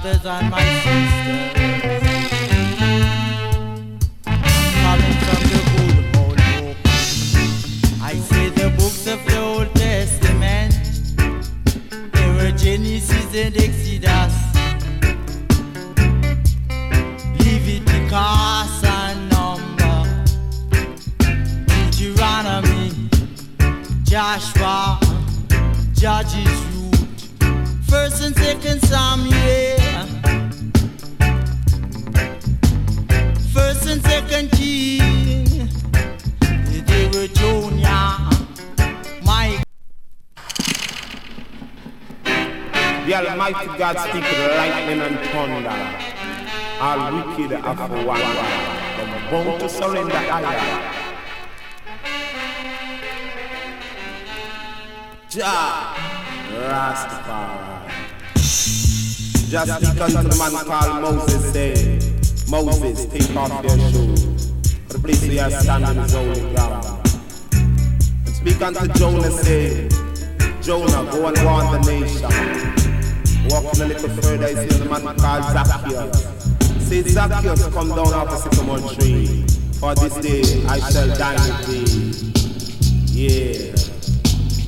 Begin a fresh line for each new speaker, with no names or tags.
brothers and my sisters, coming from the good old book. I say the books of the Old Testament, they were Genesis and Exodus, Leviticus and Number, Deuteronomy, Joshua, Judges, Ruth, First and Second Samuel, First and Second King, they were Jonah, Mike.
The Almighty God speak with lightning and thunder. All wicked are for one. Them bound to surrender higher. Jah Rastafari. Just speak unto the man called Moses, say, Moses, take off your shoes, for the place where you are standing is holy ground. And speak unto Jonah, say, Jonah, go and warn the nation. Walking a little further, you see the man called Zacchaeus. Say, Zacchaeus, come down off the sycamore tree, for this day I shall dine with thee. Yeah.